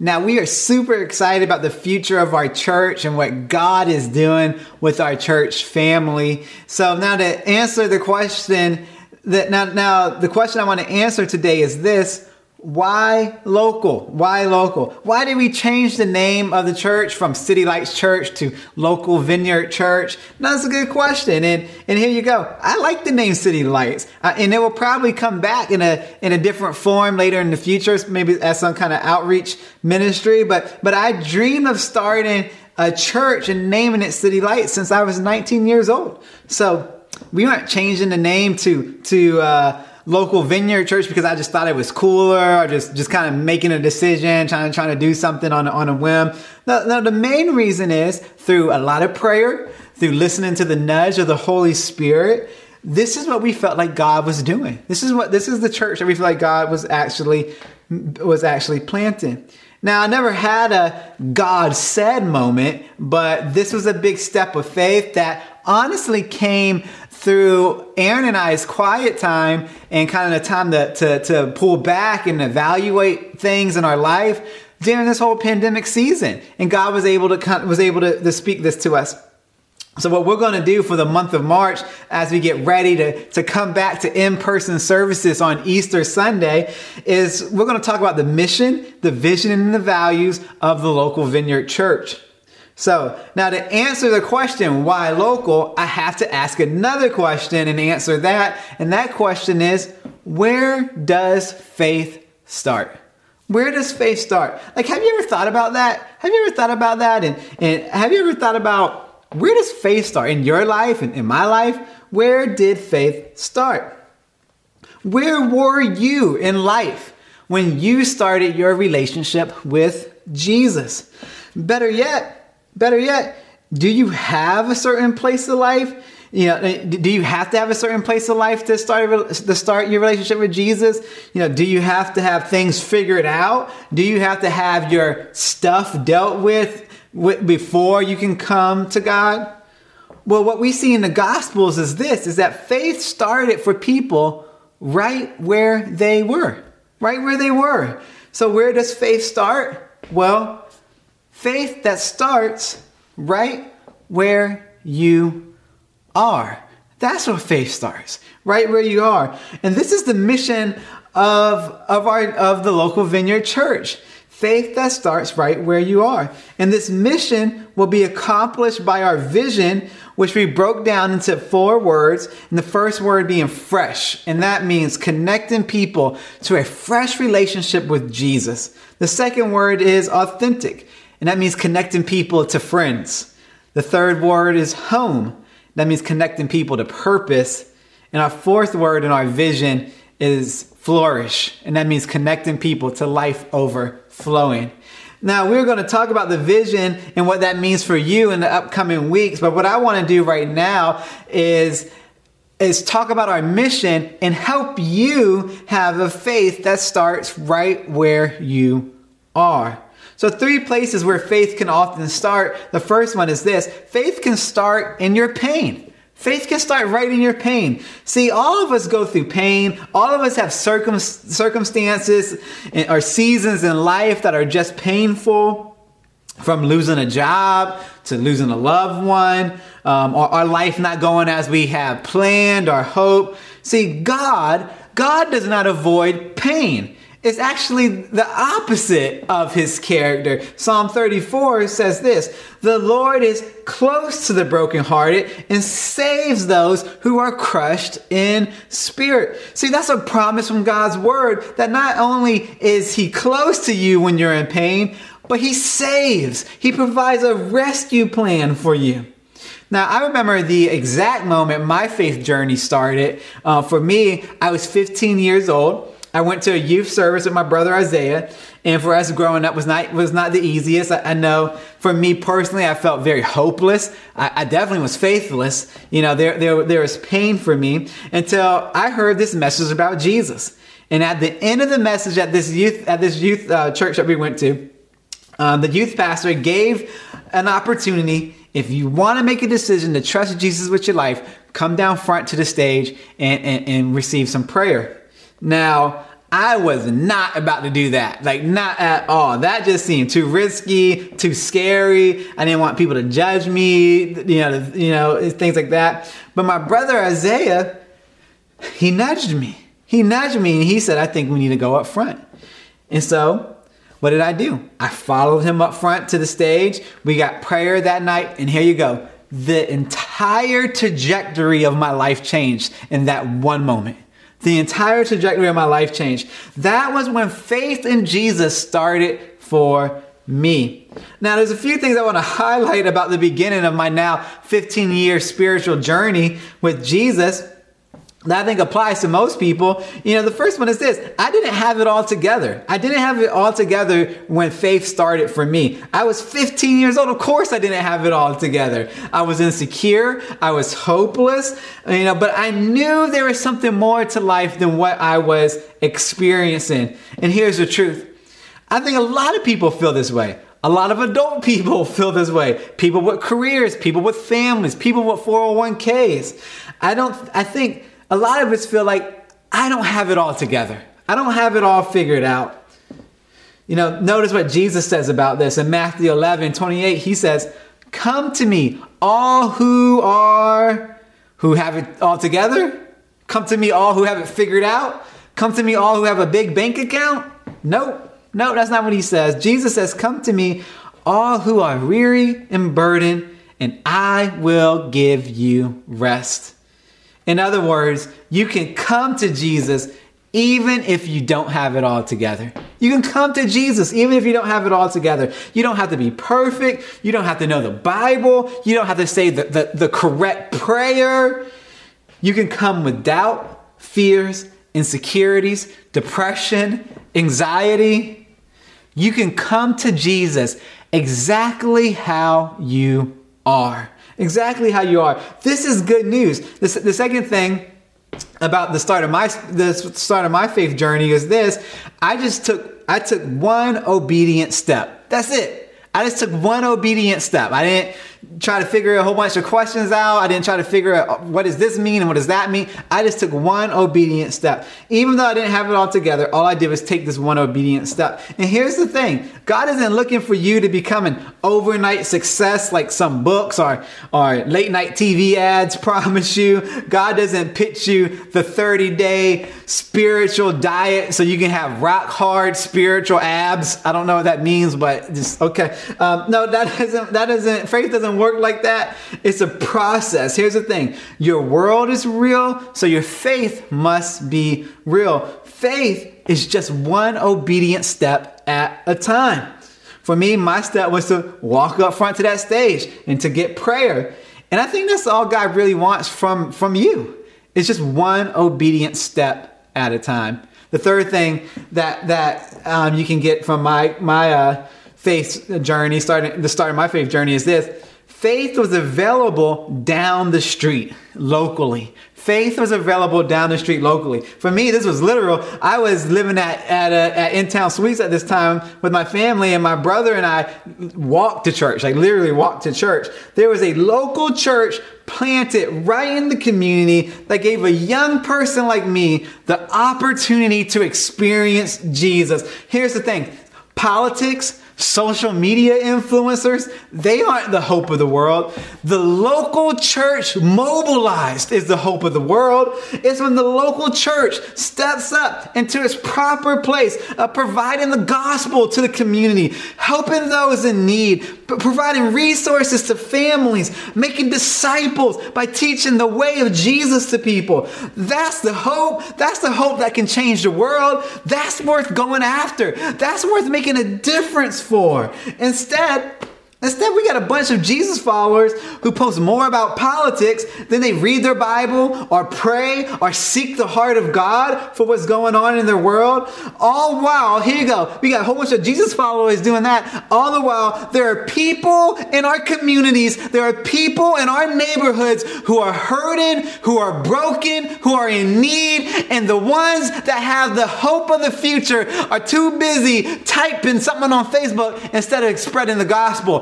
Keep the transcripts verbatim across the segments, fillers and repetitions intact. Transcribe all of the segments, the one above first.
Now, we are super excited about the future of our church and what God is doing with our church family. So now to answer the question that now, now the question I want to answer today is this: why local? Why local? Why did we change the name of the church from City Lights Church to Local Vineyard Church? Now, that's a good question. And, and here you go. I like the name City Lights. Uh, and it will probably come back in a, in a different form later in the future, maybe as some kind of outreach ministry. But, but I dreamed of starting a church and naming it City Lights since I was nineteen years old. So we aren't changing the name to, to, uh, Local Vineyard Church because I just thought it was cooler, or just, just kind of making a decision, trying, trying to do something on, on a whim. No, no, the main reason is through a lot of prayer, through listening to the nudge of the Holy Spirit. This is what we felt like God was doing. This is what, this is the church that we feel like God was actually, was actually planting. Now, I never had a God said moment, but this was a big step of faith that honestly came through Aaron and I's quiet time and kind of the time to, to, to pull back and evaluate things in our life during this whole pandemic season. And God was able to, was able to, to speak this to us. So what we're going to do for the month of March, as we get ready to, to come back to in-person services on Easter Sunday, is we're going to talk about the mission, the vision, and the values of the Local Vineyard Church. So now to answer the question, why local, I have to ask another question and answer that. And that question is, where does faith start? Where does faith start? Like, have you ever thought about that? Have you ever thought about that? And, and have you ever thought about, where does faith start in your life and in my life? Where did faith start? Where were you in life when you started your relationship with Jesus? Better yet, better yet, do you have a certain place of life? You know, do you have to have a certain place of life to start to start your relationship with Jesus? You know, do you have to have things figured out? Do you have to have your stuff dealt with before you can come to God? Well, what we see in the Gospels is this, is that faith started for people right where they were, right where they were. So where does faith start? Well, faith that starts right where you are. That's where faith starts, right where you are. And this is the mission of, of our, of the Local Vineyard Church. Faith that starts right where you are. And this mission will be accomplished by our vision, which we broke down into four words. And the first word being fresh. And that means connecting people to a fresh relationship with Jesus. The second word is authentic. And that means connecting people to friends. The third word is home. That means connecting people to purpose. And our fourth word in our vision is flourish. And that means connecting people to life overflowing. Now, we're going to talk about the vision and what that means for you in the upcoming weeks. But what I want to do right now is, is talk about our mission and help you have a faith that starts right where you are. So three places where faith can often start. The first one is this: faith can start in your pain. Faith can start right in your pain. See, all of us go through pain. All of us have circum- circumstances or seasons in life that are just painful, from losing a job to losing a loved one, um, or our life not going as we have planned or hoped. See, God, God does not avoid pain. It's actually the opposite of his character. Psalm thirty-four says this: the Lord is close to the brokenhearted and saves those who are crushed in spirit. See, that's a promise from God's word, that not only is he close to you when you're in pain, but he saves. He provides a rescue plan for you. Now, I remember the exact moment my faith journey started. Uh, for me, I was fifteen years old. I went to a youth service with my brother Isaiah, and for us growing up was not was not the easiest. I, I know for me personally, I felt very hopeless. I, I definitely was faithless. You know, there, there there was pain for me until I heard this message about Jesus. And at the end of the message at this youth at this youth uh, church that we went to, um, the youth pastor gave an opportunity. If you want to make a decision to trust Jesus with your life, come down front to the stage and, and, and receive some prayer. Now, I was not about to do that. Like, not at all. That just seemed too risky, too scary. I didn't want people to judge me, you know, you know, things like that. But my brother Isaiah, he nudged me. He nudged me and he said, I think we need to go up front. And so what did I do? I followed him up front to the stage. We got prayer that night. And here you go. The entire trajectory of my life changed in that one moment. The entire trajectory of my life changed. That was when faith in Jesus started for me. Now, there's a few things I want to highlight about the beginning of my now fifteen year spiritual journey with Jesus that I think applies to most people. You know, the first one is this. I didn't have it all together. I didn't have it all together when faith started for me. I was fifteen years old. Of course I didn't have it all together. I was insecure. I was hopeless, you know, but I knew there was something more to life than what I was experiencing. And here's the truth. I think a lot of people feel this way. A lot of adult people feel this way. People with careers, people with families, people with four oh one k's. I don't, I think, a lot of us feel like, I don't have it all together. I don't have it all figured out. You know, notice what Jesus says about this in Matthew eleven twenty-eight. He says, come to me, all who are, who have it all together. Come to me, all who have it figured out. Come to me, all who have a big bank account. Nope, no, that's not what he says. Jesus says, come to me, all who are weary and burdened, and I will give you rest. In other words, you can come to Jesus even if you don't have it all together. You can come to Jesus even if you don't have it all together. You don't have to be perfect. You don't have to know the Bible. You don't have to say the, the, the correct prayer. You can come with doubt, fears, insecurities, depression, anxiety. You can come to Jesus exactly how you are. Exactly how you are. This is good news. The, the second thing about the start of my the start of my faith journey is this. I just took I took one obedient step. That's it. I just took one obedient step. I didn't try to figure a whole bunch of questions out. I didn't try to figure out what does this mean and what does that mean. I just took one obedient step. Even though I didn't have it all together, all I did was take this one obedient step. And here's the thing. God isn't looking for you to become an overnight success like some books or, or late night T V ads promise you. God doesn't pitch you the thirty day spiritual diet so you can have rock hard spiritual abs. I don't know what that means, but just okay. Um, no, that doesn't, that doesn't, faith doesn't work like that. It's a process. Here's the thing. Your world is real, so your faith must be real. Faith is just one obedient step at a time. For me, my step was to walk up front to that stage and to get prayer. And I think that's all God really wants from, from you. It's just one obedient step at a time. The third thing that, that um, you can get from my, my uh, faith journey, starting the start of my faith journey is this. Faith was available down the street locally. Faith was available down the street locally. For me, this was literal. I was living at at, a, at In-Town Suites at this time with my family, and my brother and I walked to church, like literally walked to church. There was a local church planted right in the community that gave a young person like me the opportunity to experience Jesus. Here's the thing. Politics, social media influencers, they aren't the hope of the world. The local church mobilized is the hope of the world. It's when the local church steps up into its proper place of providing the gospel to the community, helping those in need, but providing resources to families, making disciples by teaching the way of Jesus to people. That's the hope. That's the hope that can change the world. That's worth going after. That's worth making a difference for. Instead, Instead, we got a bunch of Jesus followers who post more about politics than they read their Bible or pray or seek the heart of God for what's going on in their world. All while, here you go, we got a whole bunch of Jesus followers doing that. All the while, there are people in our communities, there are people in our neighborhoods who are hurting, who are broken, who are in need, and the ones that have the hope of the future are too busy typing something on Facebook instead of spreading the gospel.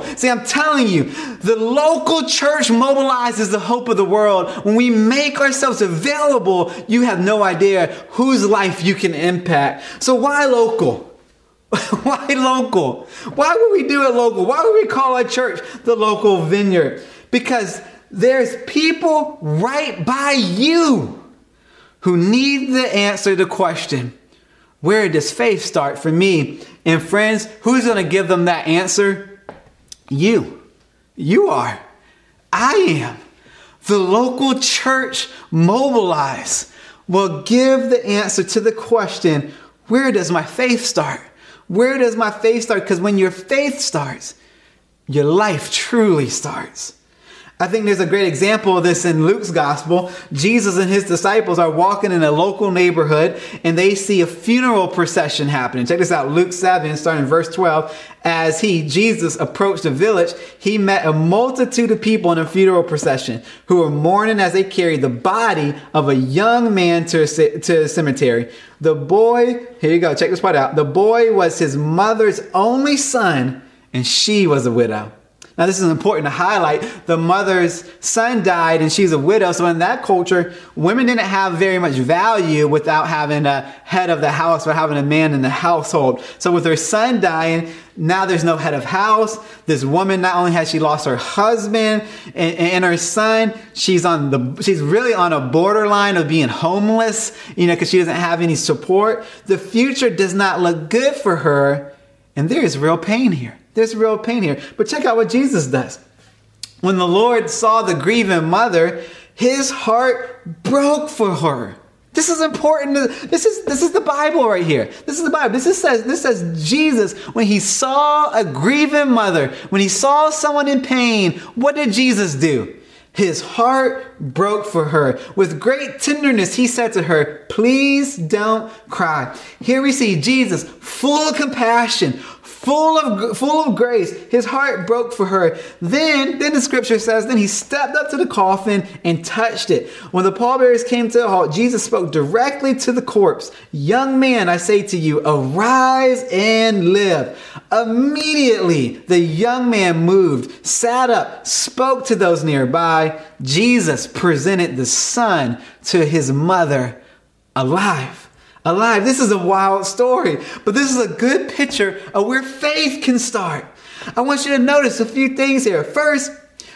See, I'm telling you, the local church mobilizes the hope of the world. When we make ourselves available, you have no idea whose life you can impact. So why local? Why local? Why would we do it local? Why would we call our church the local vineyard? Because there's people right by you who need the answer to the question, where does faith start for me? And friends, who's going to give them that answer? You. You are. I am. The local church mobilize will give the answer to the question, where does my faith start? Where does my faith start? Because when your faith starts, your life truly starts. I think there's a great example of this in Luke's gospel. Jesus and his disciples are walking in a local neighborhood and they see a funeral procession happening. Check this out. Luke seven, starting in verse twelve. As he, Jesus, approached the village, he met a multitude of people in a funeral procession who were mourning as they carried the body of a young man to a, to a cemetery. The boy, here you go, check this part out. The boy was his mother's only son, and she was a widow. Now, this is important to highlight. The mother's son died and she's a widow. So in that culture, women didn't have very much value without having a head of the house or having a man in the household. So with her son dying, now there's no head of house. This woman, not only has she lost her husband and, and her son, she's on the, she's really on a borderline of being homeless, you know, because she doesn't have any support. The future does not look good for her. And there is real pain here. There's real pain here. But check out what Jesus does. When the Lord saw the grieving mother, his heart broke for her. This is important. This is this is the Bible right here. This is the Bible. This is, says this says Jesus, when he saw a grieving mother, when he saw someone in pain, what did Jesus do? His heart broke for her. With great tenderness, he said to her, please don't cry. Here we see Jesus full of compassion, full of, full of grace. His heart broke for her. Then, then the scripture says, then he stepped up to the coffin and touched it. When the pallbearers came to a halt, Jesus spoke directly to the corpse. Young man, I say to you, arise and live. Immediately, the young man moved, sat up, spoke to those nearby. Jesus presented the son to his mother alive. Alive. This is a wild story, but this is a good picture of where faith can start. I want you to notice a few things here. First,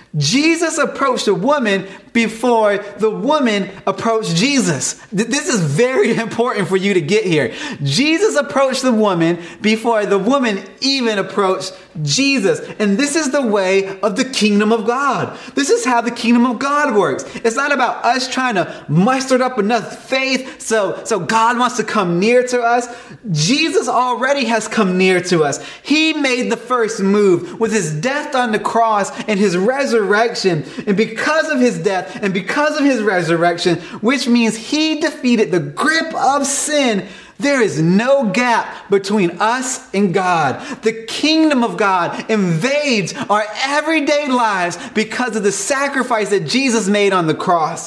Jesus approached a woman before the woman approached Jesus. This is very important for you to get here. Jesus approached the woman before the woman even approached Jesus. And this is the way of the kingdom of God. This is how the kingdom of God works. It's not about us trying to muster up enough faith so, so God wants to come near to us. Jesus already has come near to us. He made the first move with his death on the cross and his resurrection. And because of his death, and because of his resurrection, which means he defeated the grip of sin, there is no gap between us and God. The kingdom of God invades our everyday lives because of the sacrifice that Jesus made on the cross.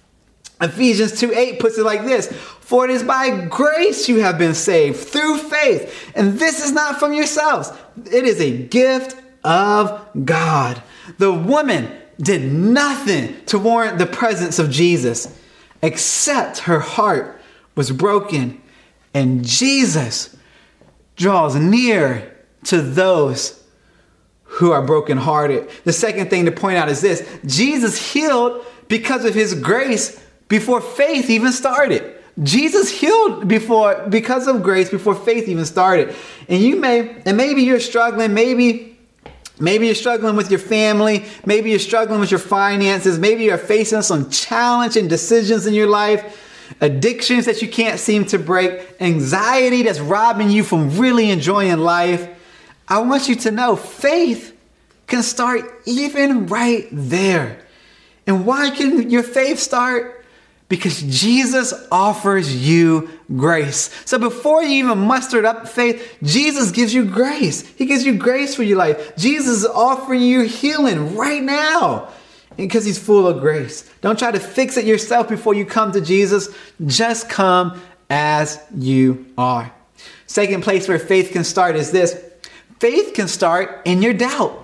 Ephesians two eight puts it like this: for it is by grace you have been saved through faith. And this is not from yourselves. It is a gift of God. The woman did nothing to warrant the presence of Jesus, except her heart was broken. And Jesus draws near to those who are brokenhearted. The second thing to point out is this: Jesus healed because of his grace before faith even started. Jesus healed before, because of grace before faith even started. And you may, and maybe you're struggling, maybe Maybe you're struggling with your family. Maybe you're struggling with your finances. Maybe you're facing some challenging decisions in your life, addictions that you can't seem to break, anxiety that's robbing you from really enjoying life. I want you to know faith can start even right there. And why can your faith start? Because Jesus offers you grace. So before you even mustered up faith, Jesus gives you grace. He gives you grace for your life. Jesus is offering you healing right now because he's full of grace. Don't try to fix it yourself before you come to Jesus. Just come as you are. Second place where faith can start is this: faith can start in your doubt.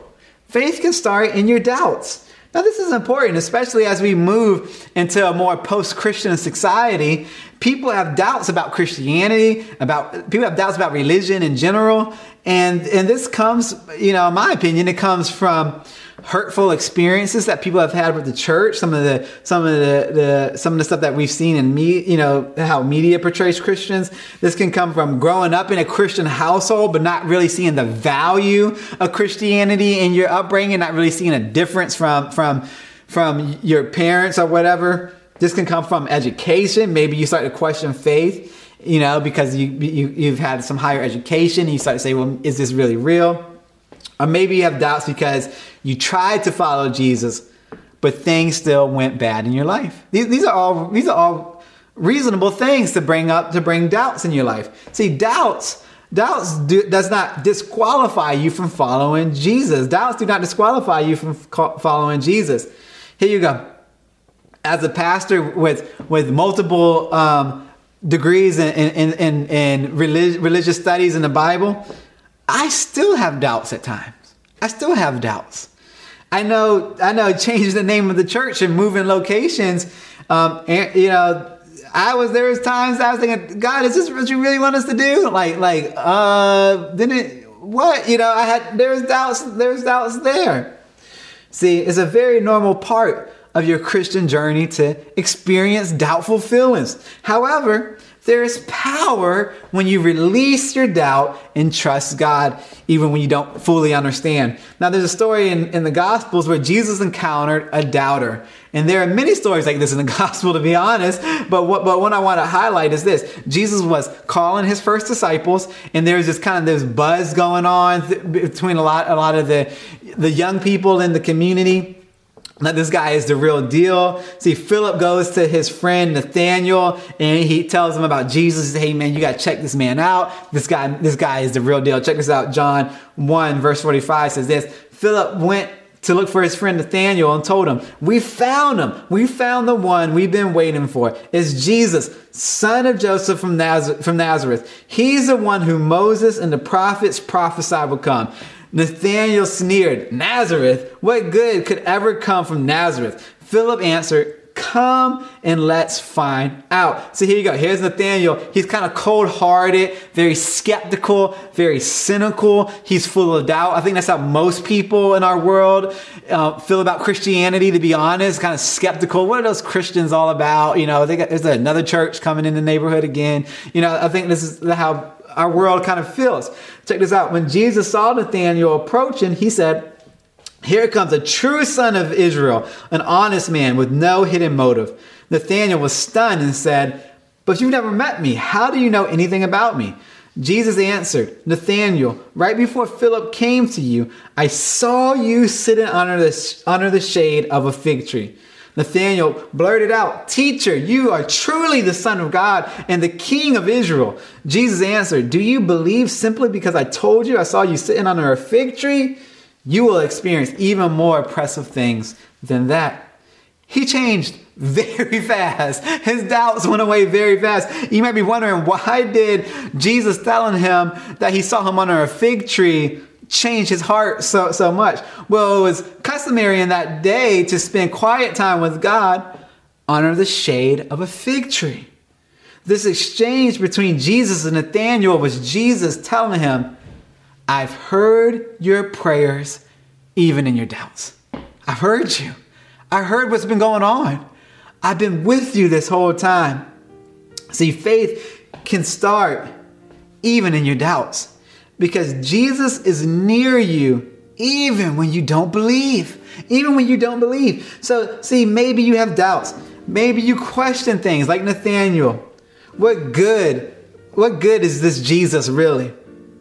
Faith can start in your doubts. Now, this is important, especially as we move into a more post-Christian society. People have doubts about Christianity, about people have doubts about religion in general. And, and this comes, you know, in my opinion, it comes from hurtful experiences that people have had with the church. Some of the, some of the, the, some of the stuff that we've seen in me, you know, how media portrays Christians. This can come from growing up in a Christian household, but not really seeing the value of Christianity in your upbringing, not really seeing a difference from, from, from your parents or whatever. This can come from education. Maybe you start to question faith, you know, because you, you, you've had some higher education and you start to say, well, is this really real? Or maybe you have doubts because you tried to follow Jesus, but things still went bad in your life. These, these are all these are all reasonable things to bring up, to bring doubts in your life. See, doubts, doubts do, does not disqualify you from following Jesus. Doubts do not disqualify you from following Jesus. Here you go. As a pastor with with multiple um, degrees in in, in, in relig- religious studies in the Bible, I still have doubts at times. I still have doubts. I know, I know, changing the name of the church and moving locations. Um, and, you know, I was there was times I was thinking, God, is this what you really want us to do? Like, like, uh, didn't what? You know, I had there's doubts. There's doubts there. See, it's a very normal part of your Christian journey to experience doubtful feelings. However, there is power when you release your doubt and trust God, even when you don't fully understand. Now, there's a story in, in the Gospels where Jesus encountered a doubter. And there are many stories like this in the Gospel, to be honest. But what, but what I want to highlight is this. Jesus was calling his first disciples, and there's this kind of this buzz going on th- between a lot, a lot of the, the young people in the community. That this guy is the real deal. See, Philip goes to his friend Nathaniel and he tells him about Jesus. He says, hey man, you got to check this man out. This guy, this guy is the real deal. Check this out. John one verse forty-five says this. Philip went to look for his friend Nathaniel and told him, we found him. We found the one we've been waiting for. It's Jesus, son of Joseph from Nazareth. From Nazareth. He's the one who Moses and the prophets prophesied would come. Nathanael sneered, Nazareth? What good could ever come from Nazareth? Philip answered, come and let's find out. So here you go. Here's Nathanael. He's kind of cold-hearted, very skeptical, very cynical. He's full of doubt. I think that's how most people in our world uh, feel about Christianity, to be honest, kind of skeptical. What are those Christians all about? You know, they got, there's another church coming in the neighborhood again. You know, I think this is how our world kind of feels. Check this out. When Jesus saw Nathanael approaching, he said, here comes a true son of Israel, an honest man with no hidden motive. Nathanael was stunned and said, but you've never met me. How do you know anything about me? Jesus answered, Nathanael, right before Philip came to you, I saw you sitting under the, under the shade of a fig tree. Nathanael blurted out, teacher, you are truly the Son of God and the King of Israel. Jesus answered, do you believe simply because I told you I saw you sitting under a fig tree? You will experience even more oppressive things than that. He changed very fast. His doubts went away very fast. You might be wondering, why did Jesus telling him that he saw him under a fig tree change his heart so, so much? Well, it was customary in that day to spend quiet time with God under the shade of a fig tree. This exchange between Jesus and Nathanael was Jesus telling him, I've heard your prayers even in your doubts. I've heard you. I heard what's been going on. I've been with you this whole time. See, faith can start even in your doubts because Jesus is near you even when you don't believe. Even when you don't believe. So, see, maybe you have doubts. Maybe you question things like Nathanael. What good? What good is this Jesus really?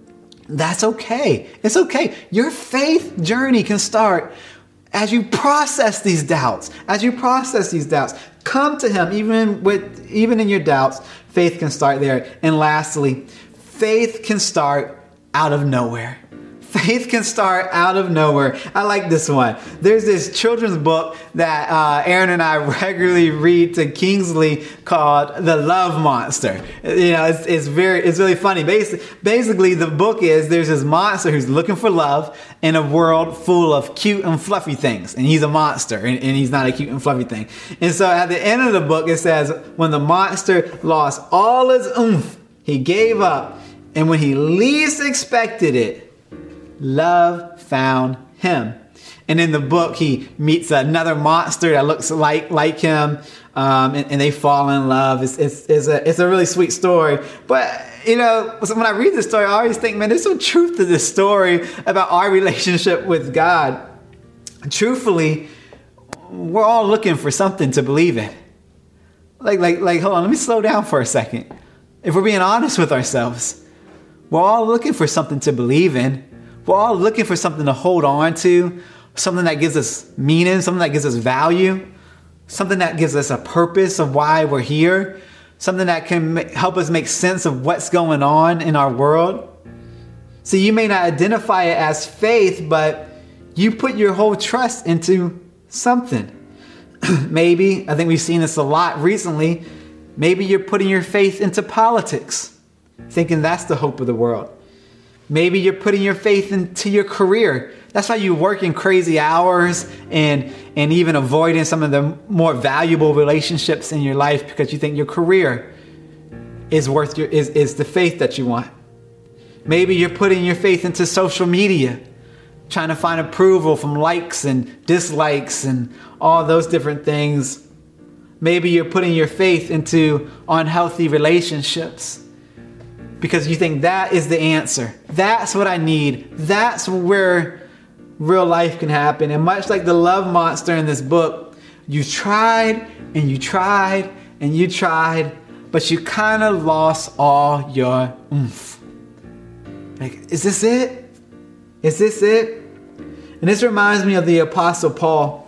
That's okay. It's okay. Your faith journey can start as you process these doubts. As you process these doubts, come to him even with even in your doubts. Faith can start there. And lastly, faith can start out of nowhere. Faith can start out of nowhere. I like this one. There's this children's book that uh, Aaron and I regularly read to Kingsley called The Love Monster. You know, it's, it's very, it's really funny. Basically, basically, the book is there's this monster who's looking for love in a world full of cute and fluffy things. And he's a monster, and, and he's not a cute and fluffy thing. And so at the end of the book, it says, when the monster lost all his oomph, he gave up. And when he least expected it, love found him. And in the book, he meets another monster that looks like like him, um, and, and they fall in love. It's, it's, it's, a, it's a really sweet story. But, you know, when I read this story, I always think, man, there's some truth to this story about our relationship with God. Truthfully, we're all looking for something to believe in. Like, like, like, hold on, let me slow down for a second. If we're being honest with ourselves, we're all looking for something to believe in. We're all looking for something to hold on to, something that gives us meaning, something that gives us value, something that gives us a purpose of why we're here, something that can help us make sense of what's going on in our world. So you may not identify it as faith, but you put your whole trust into something. Maybe, I think we've seen this a lot recently, maybe you're putting your faith into politics, thinking that's the hope of the world. Maybe you're putting your faith into your career. That's why you work in crazy hours and, and even avoiding some of the more valuable relationships in your life because you think your career is worth your, is, is the faith that you want. Maybe you're putting your faith into social media, trying to find approval from likes and dislikes and all those different things. Maybe you're putting your faith into unhealthy relationships, because you think that is the answer. That's what I need. That's where real life can happen. And much like the love monster in this book, you tried and you tried and you tried, but you kind of lost all your oomph. Like, is this it? Is this it? And this reminds me of the Apostle Paul.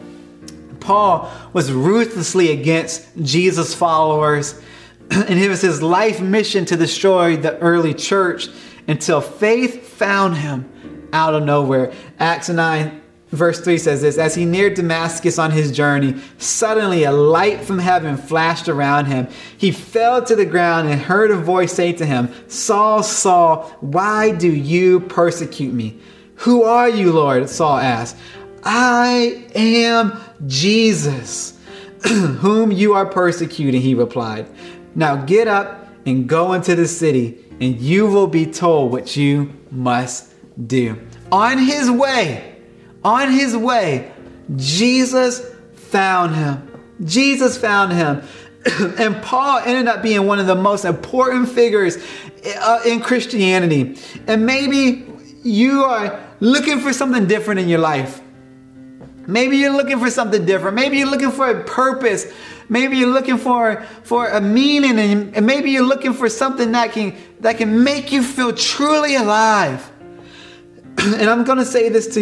Paul was ruthlessly against Jesus' followers, and it was his life mission to destroy the early church until faith found him out of nowhere. Acts nine verse three says this: as he neared Damascus on his journey, suddenly a light from heaven flashed around him. He fell to the ground and heard a voice say to him, Saul, Saul, why do you persecute me? Who are you, Lord? Saul asked. I am Jesus, whom you are persecuting, he replied. Now get up and go into the city, and you will be told what you must do. On his way, on his way, Jesus found him. Jesus found him. And Paul ended up being one of the most important figures in Christianity. And maybe you are looking for something different in your life. Maybe you're looking for something different. Maybe you're looking for a purpose. Maybe you're looking for, for a meaning, and, and maybe you're looking for something that can, that can make you feel truly alive. And I'm going to say this to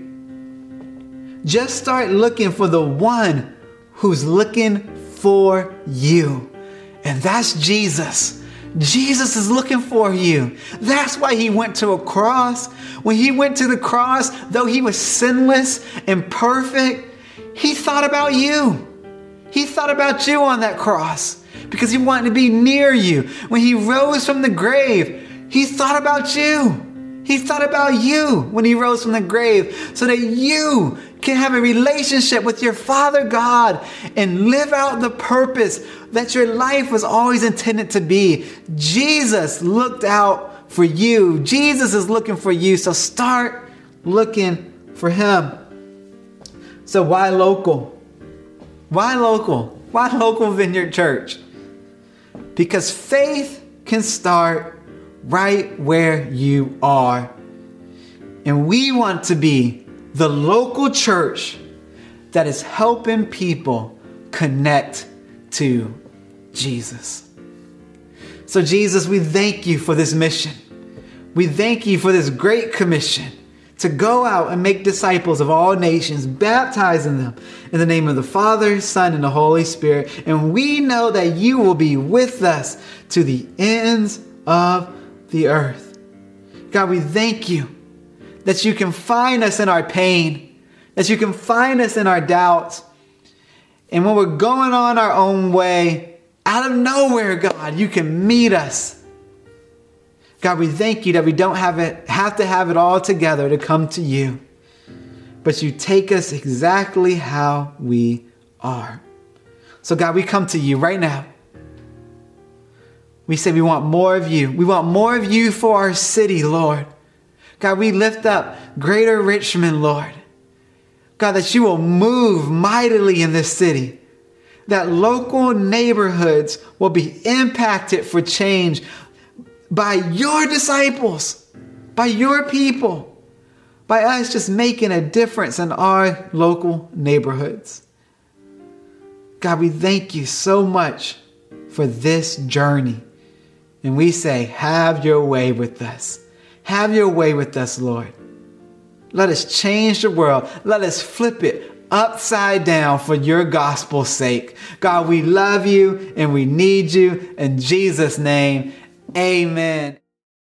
you. Just start looking for the one who's looking for you. And that's Jesus. Jesus is looking for you. That's why he went to a cross. When he went to the cross, though he was sinless and perfect, he thought about you. He thought about you on that cross because he wanted to be near you. When he rose from the grave, he thought about you. He thought about you when he rose from the grave so that you can have a relationship with your Father God and live out the purpose that your life was always intended to be. Jesus looked out for you. Jesus is looking for you. So start looking for him. So why local? Why local? Why local Vineyard Church? Because faith can start right where you are. And we want to be the local church that is helping people connect to Jesus. So Jesus, we thank you for this mission. We thank you for this great commission to go out and make disciples of all nations, baptizing them in the name of the Father, Son, and the Holy Spirit. And we know that you will be with us to the ends of the earth. God, we thank you that you can find us in our pain, that you can find us in our doubts. And when we're going on our own way, out of nowhere, God, you can meet us. God, we thank you that we don't have it, have to have it all together to come to you, but you take us exactly how we are. So God, we come to you right now. We say we want more of you. We want more of you for our city, Lord. God, we lift up Greater Richmond, Lord. God, that you will move mightily in this city, that local neighborhoods will be impacted for change by your disciples, by your people, by us just making a difference in our local neighborhoods. God, we thank you so much for this journey. And we say, have your way with us. Have your way with us, Lord. Let us change the world. Let us flip it upside down for your gospel's sake. God, we love you and we need you. In Jesus' name, amen.